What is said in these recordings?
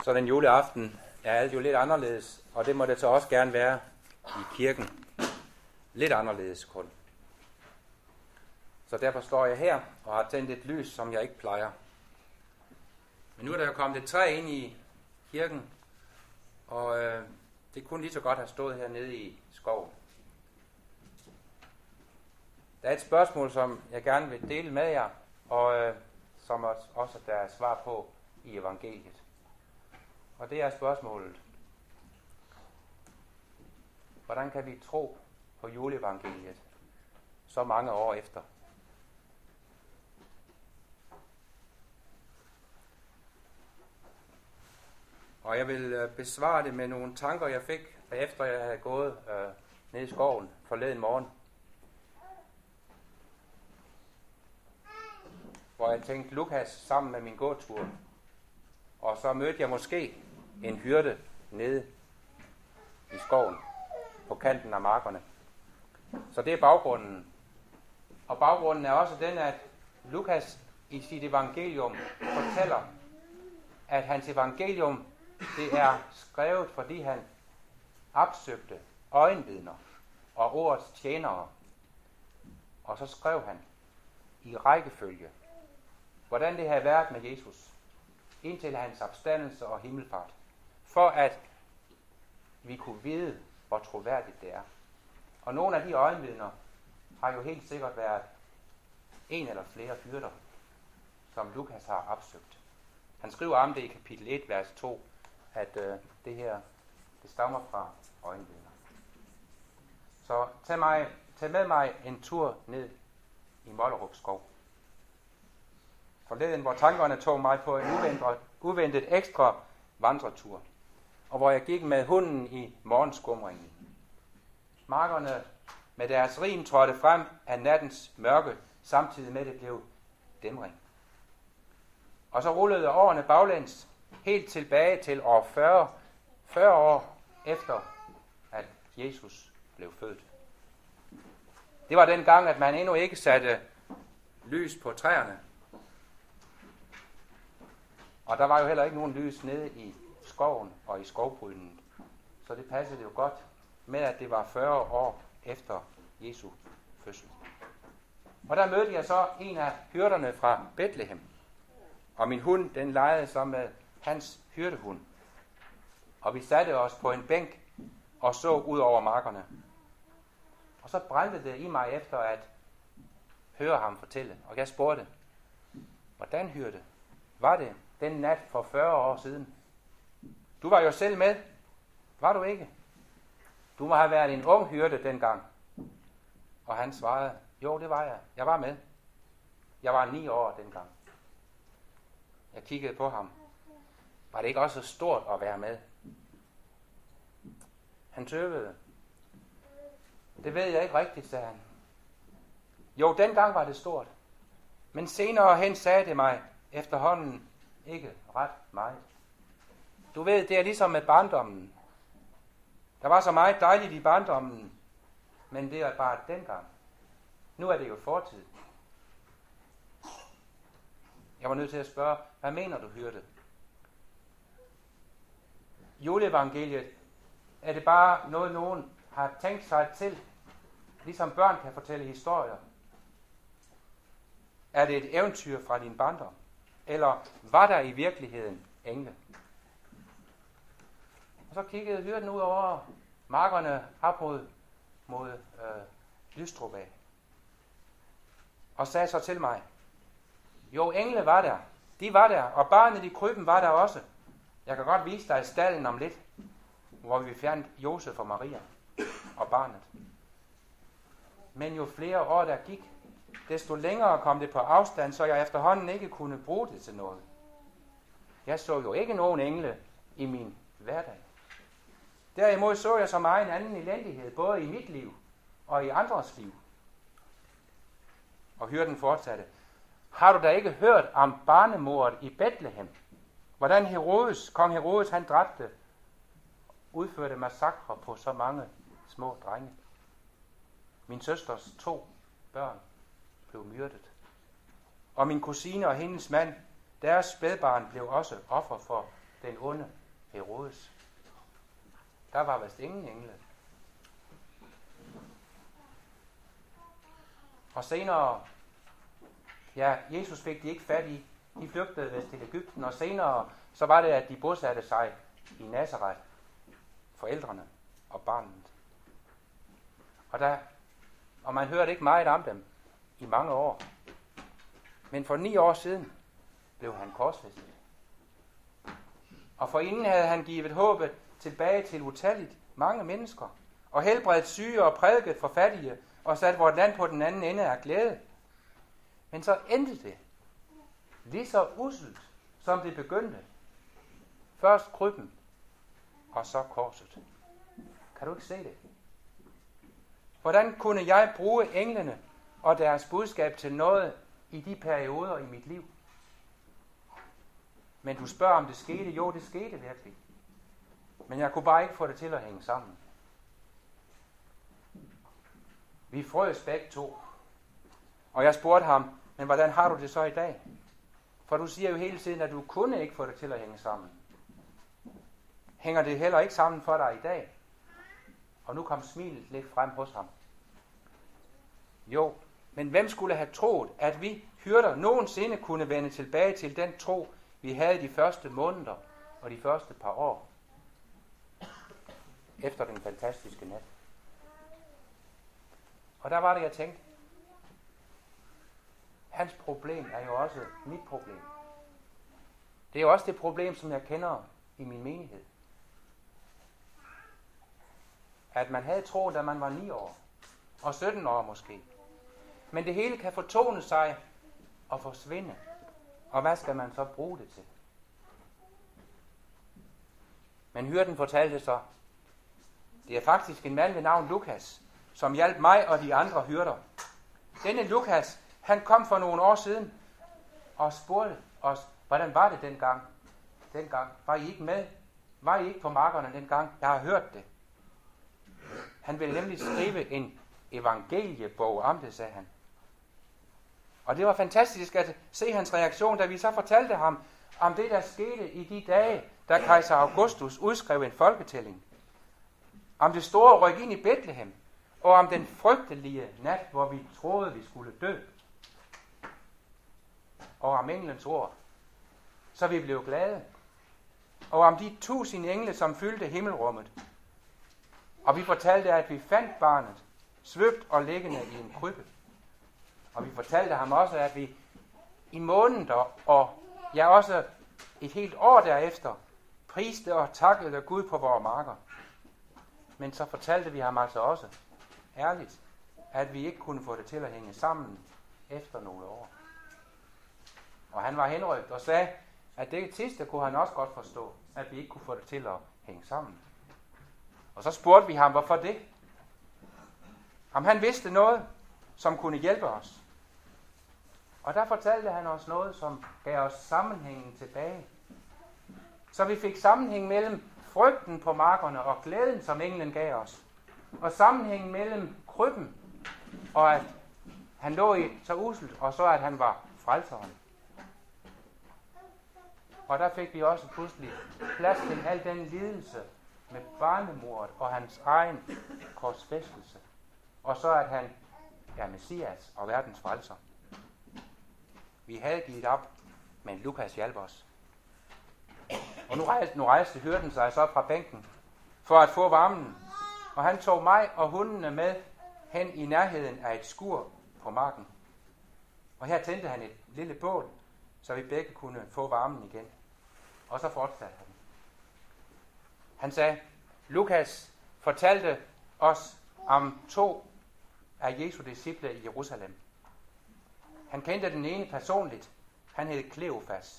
Sådan en juleaften er alt jo lidt anderledes, og det må det så også gerne være i kirken. Lidt anderledes kun. Så derfor står jeg her og har tændt et lys, som jeg ikke plejer. Men nu er der jo kommet et træ ind i kirken, og det kunne lige så godt have stået hernede i skoven. Der er et spørgsmål, som jeg gerne vil dele med jer, og som også der er svar på i evangeliet. Og det er spørgsmålet: hvordan kan vi tro på juleevangeliet så mange år efter? Og jeg vil besvare det med nogle tanker, jeg fik, efter jeg havde gået ned i skoven forleden morgen. Hvor jeg tænkte Lukas sammen med min gåtur. Og så mødte jeg måske en hyrde nede i skoven på kanten af markerne. Så det er baggrunden. Og baggrunden er også den, at Lukas i sit evangelium fortæller, at hans evangelium, det er skrevet, fordi han opsøgte øjenvidner og ordets tjenere. Og så skrev han i rækkefølge, hvordan det havde været med Jesus, indtil hans opstandelse og himmelfart, for at vi kunne vide, hvor troværdigt det er. Og nogle af de øjenvidner har jo helt sikkert været en eller flere hyrder, som Lukas har opsøgt. Han skriver om det i kapitel 1, vers 2, at det her, det stammer fra øjenvidner. Så tag med mig en tur ned i Mollerup skov. Forleden, hvor tankerne tog mig på en uventet ekstra vandretur, og hvor jeg gik med hunden i morgenskumringen. Markerne med deres rim trådte frem af nattens mørke, samtidig med det blev dæmring. Og så rullede årene baglæns, helt tilbage til år 40 år efter, at Jesus blev født. Det var den gang, at man endnu ikke satte lys på træerne. Og der var jo heller ikke nogen lys nede i skoven og i skovbrynen. Så det passede jo godt med, at det var 40 år efter Jesu fødsel. Og der mødte jeg så en af hyrderne fra Bethlehem. Og min hund, den legede så med hans hyrdehund. Og vi satte os på en bænk og så ud over markerne. Og så brændte det i mig efter at høre ham fortælle. Og jeg spurgte, hvordan hyrde var det den nat for 40 år siden? Du var jo selv med. Var du ikke? Du må have været en ung hyrde dengang. Og han svarede, jo, det var jeg. Jeg var med. Jeg var 9 år dengang. Jeg kiggede på ham. Var det ikke også så stort at være med? Han tøvede. Det ved jeg ikke rigtigt, sagde han. Jo, dengang var det stort. Men senere hen sagde det mig efterhånden ikke ret meget. Du ved, det er ligesom med barndommen. Der var så meget dejligt i barndommen, men det er bare dengang. Nu er det jo fortid. Jeg var nødt til at spørge, hvad mener du, hyrde? Juleevangeliet, er det bare noget, nogen har tænkt sig til, ligesom børn kan fortælle historier? Er det et eventyr fra din barndom? Eller var der i virkeligheden engle? Og så kiggede hyrden ud over markerne op mod Lystrup af. Og sagde så til mig, jo, engle var der. De var der, og barnet i krybben var der også. Jeg kan godt vise dig stallen om lidt, hvor vi fandt Josef og Maria og barnet. Men jo flere år der gik, desto længere kom det på afstand, så jeg efterhånden ikke kunne bruge det til noget. Jeg så jo ikke nogen engle i min hverdag. Derimod så jeg så meget en anden elendighed, både i mit liv og i andres liv. Og hyrden fortsatte, har du da ikke hørt om barnemordet i Bethlehem? Hvordan kong Herodes, han dræbte, udførte massakre på så mange små drenge. Min søsters 2 børn blev myrdet. Og min kusine og hendes mand, deres spædbarn blev også offer for den onde Herodes. Der var vist ingen engle. Og senere, ja, Jesus fik de ikke fat i. De flygtede vist til Egypten, og senere, så var det, at de bosatte sig i Nazareth. Forældrene og barnet. Og man hørte ikke meget om dem i mange år. Men for 9 år siden blev han korsfæstet. Og forinden havde han givet håbet tilbage til utalligt mange mennesker, og helbredt syge og prædiket for fattige, og sat vort land på den anden ende af glæde. Men så endte det lige så usselt, som det begyndte. Først krybben, og så korset. Kan du ikke se det? Hvordan kunne jeg bruge englene og deres budskab til noget i de perioder i mit liv? Men du spørger, om det skete. Jo, det skete virkelig. Men jeg kunne bare ikke få det til at hænge sammen. Vi frøs begge to. Og jeg spurgte ham, men hvordan har du det så i dag? For du siger jo hele tiden, at du kunne ikke få det til at hænge sammen. Hænger det heller ikke sammen for dig i dag? Og nu kom smilet lidt frem hos ham. Jo, men hvem skulle have troet, at vi hyrder nogensinde kunne vende tilbage til den tro, vi havde de første måneder og de første par år efter den fantastiske nat. Og der var det, jeg tænkte, hans problem er jo også mit problem. Det er jo også det problem, som jeg kender i min menighed. At man havde troet, da man var 9 år, og 17 år måske. Men det hele kan fortone sig og forsvinde. Og hvad skal man så bruge det til? Men hyrden fortalte så, det er faktisk en mand ved navn Lukas, som hjalp mig og de andre hyrder. Denne Lukas, han kom for nogle år siden og spurgte os, hvordan var det dengang? Var I ikke med? Var I ikke på markerne dengang? Jeg har hørt det. Han ville nemlig skrive en evangeliebog om det, sagde han. Og det var fantastisk at se hans reaktion, da vi så fortalte ham om det, der skete i de dage, da kejser Augustus udskrev en folketælling. Om det store ryk ind i Bethlehem, og om den frygtelige nat, hvor vi troede, vi skulle dø. Og om englens ord, så vi blev glade. Og om de 1000 engle, som fyldte himmelrummet. Og vi fortalte, at vi fandt barnet, svøbt og liggende i en krybbe. Og vi fortalte ham også, at vi i måneder og ja også et helt år derefter priste og takkede Gud på vores marker. Men så fortalte vi ham altså også, ærligt, at vi ikke kunne få det til at hænge sammen efter nogle år. Og han var henrygt og sagde, at det sidste kunne han også godt forstå, at vi ikke kunne få det til at hænge sammen. Og så spurgte vi ham, hvorfor det? Om han vidste noget, som kunne hjælpe os. Og der fortalte han os noget, som gav os sammenhængen tilbage. Så vi fik sammenhæng mellem frygten på markerne og glæden, som englen gav os. Og sammenhæng mellem krybben og at han lå i så uselt, og så at han var frelseren. Og der fik vi også pludselig plads til al den lidelse med barnemordet og hans egen korsfæstelse. Og så at han er Messias og verdens frelser. Vi havde givet op, men Lukas hjalp os. Og nu rejste hyrden sig så fra bænken for at få varmen. Og han tog mig og hundene med hen i nærheden af et skur på marken. Og her tændte han et lille bål, så vi begge kunne få varmen igen. Og så fortsatte han. Han sagde, Lukas fortalte os om 2 af Jesu disciple i Jerusalem. Han kendte den ene personligt. Han hed Kleofas.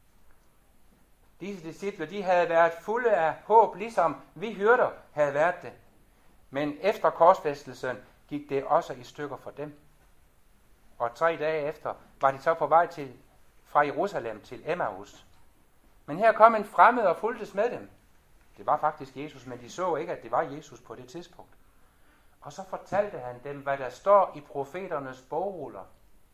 Disse disciple, de havde været fulde af håb, ligesom vi hyrder havde været det. Men efter korsfæstelsen gik det også i stykker for dem. Og 3 dage efter var de så på vej fra Jerusalem til Emmaus. Men her kom en fremmed og fulgtes med dem. Det var faktisk Jesus, men de så ikke, at det var Jesus på det tidspunkt. Og så fortalte han dem, hvad der står i profeternes bogruller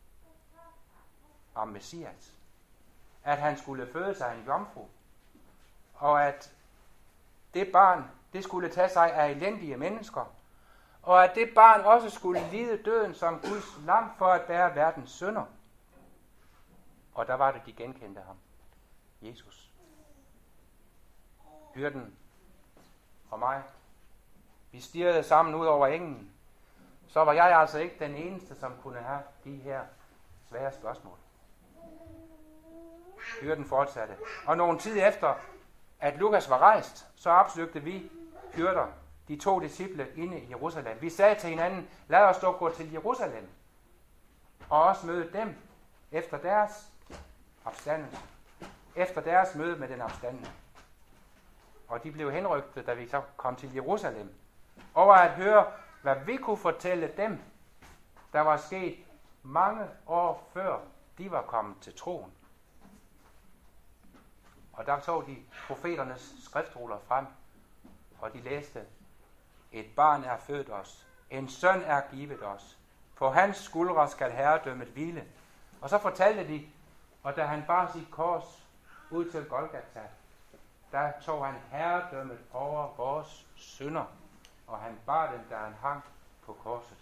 om Messias. At han skulle føde sig en jomfru, og at det barn, det skulle tage sig af elendige mennesker, og at det barn også skulle lide døden som Guds lam for at bære verdens synder. Og der var det, de genkendte ham. Jesus. Hyrden og mig. Vi stirrede sammen ud over engen. Så var jeg altså ikke den eneste, som kunne have de her svære spørgsmål. Hyrden fortsatte. Og nogen tid efter, at Lukas var rejst, så opsøgte vi hyrder, de 2 disciple, inde i Jerusalem. Vi sagde til hinanden, lad os dog gå til Jerusalem, og også møde dem efter deres opstandelse. Efter deres møde med den opstandende. Og de blev henrygtet, da vi så kom til Jerusalem, over at høre, hvad vi kunne fortælle dem, der var sket mange år før de var kommet til troen. Og der tog de profeternes skriftruller frem, og de læste, et barn er født os, en søn er givet os, på hans skuldre skal herredømmet hvile. Og så fortalte de, og da han bar sit kors ud til Golgata, der tog han herredømmet over vores synder, og han bar dem, da han hang på korset.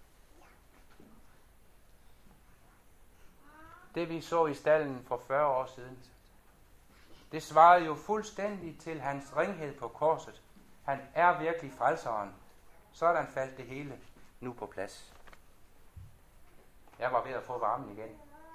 Det vi så i stallen for 40 år siden, det svarede jo fuldstændig til hans ringhed på korset. Han er virkelig frelseren. Sådan faldt det hele nu på plads. Jeg var ved at få varmen igen.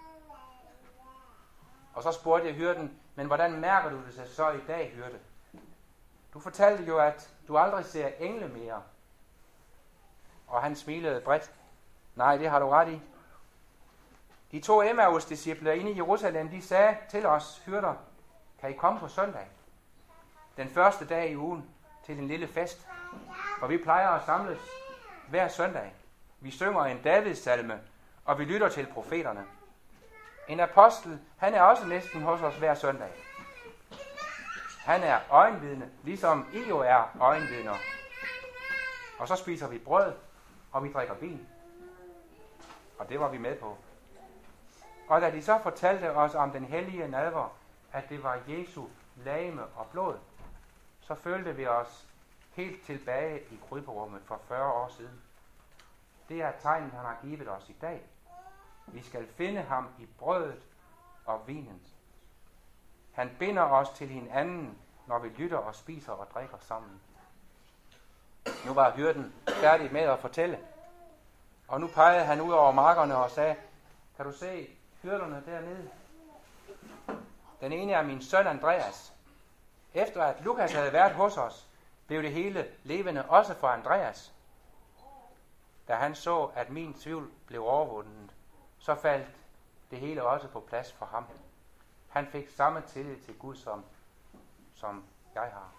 Og så spurgte jeg hyrden, men hvordan mærker du det så i dag, hyrde? Du fortalte jo, at du aldrig ser engle mere. Og han smilede bredt. Nej, det har du ret i. De 2 Emmaus-discipler inde i Jerusalem, de sagde til os hyrder, kan I komme på søndag? Den første dag i ugen til en lille fest. For vi plejer at samles hver søndag. Vi synger en Davids-salme, og vi lytter til profeterne. En apostel, han er også næsten hos os hver søndag. Han er øjenvidne, ligesom I jo er øjenvidner. Og så spiser vi brød, og vi drikker vin. Og det var vi med på. Og da de så fortalte os om den hellige nadver, at det var Jesu legeme og blod, så følte vi os helt tilbage i kryberummet for 40 år siden. Det er tegnet, han har givet os i dag. Vi skal finde ham i brødet og vinen. Han binder os til hinanden, når vi lytter og spiser og drikker sammen. Nu var hyrden færdig med at fortælle. Og nu pegede han ud over markerne og sagde, kan du se hyrderne dernede? Den ene er min søn Andreas. Efter at Lukas havde været hos os, blev det hele levende også for Andreas. Da han så, at min tvivl blev overvundet, så faldt det hele også på plads for ham. Han fik samme tillid til Gud, som jeg har.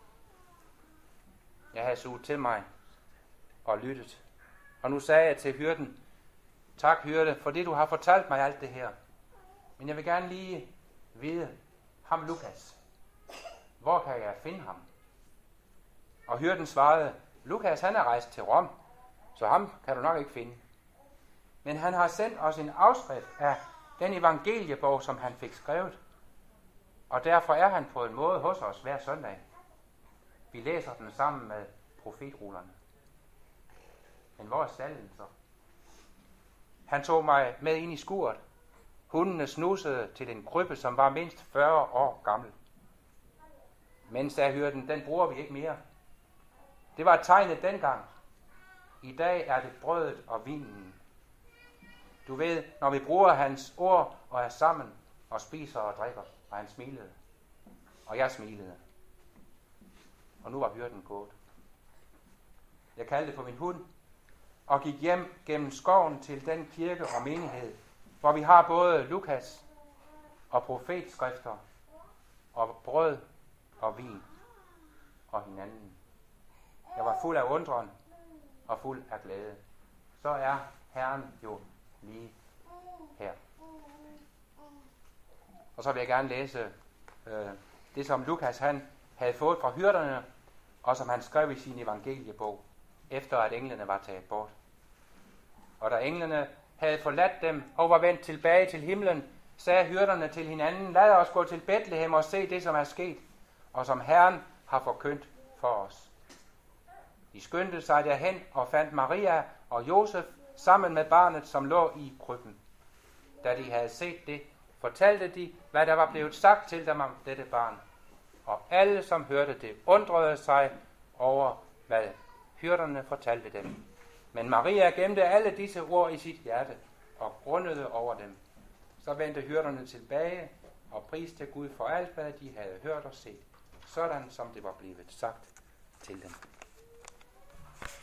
Jeg havde suget til mig og lyttet. Og nu sagde jeg til hyrden, tak hyrde, fordi du har fortalt mig alt det her. Men jeg vil gerne lige vide, ham Lukas, hvor kan jeg finde ham? Og hyrden svarede, Lukas han er rejst til Rom, så ham kan du nok ikke finde. Men han har sendt os en afskrift af den evangeliebog, som han fik skrevet. Og derfor er han på en måde hos os hver søndag. Vi læser den sammen med profetrullerne. Men hvor er stallen så? Han tog mig med ind i skuret. Hundene snusede til en krybbe, som var mindst 40 år gammel. Men, sagde hyrden, den bruger vi ikke mere. Det var tegnet dengang. I dag er det brødet og vinen. Du ved, når vi bruger hans ord og er sammen og spiser og drikker. Og han smilede. Og jeg smilede. Og nu var hyrden gået. Jeg kaldte på min hund og gik hjem gennem skoven til den kirke og menighed, hvor vi har både Lukas og profetskrifter og brød og vin og hinanden. Jeg var fuld af undren og fuld af glæde. Så er Herren jo lige her. Og så vil jeg gerne læse det, som Lukas han havde fået fra hyrderne, og som han skrev i sin evangeliebog, efter at englene var taget bort. Og da englene havde forladt dem og var vendt tilbage til himlen, sagde hyrderne til hinanden, lad os gå til Betlehem og se det, som er sket, og som Herren har forkyndt for os. De skyndte sig derhen og fandt Maria og Josef sammen med barnet, som lå i krybben. Da de havde set det, fortalte de, hvad der var blevet sagt til dem om dette barn. Og alle, som hørte det, undrede sig over, hvad hyrderne fortalte dem. Men Maria gemte alle disse ord i sit hjerte og grundede over dem. Så vendte hyrderne tilbage og priste Gud for alt, hvad de havde hørt og set, sådan som det var blevet sagt til dem.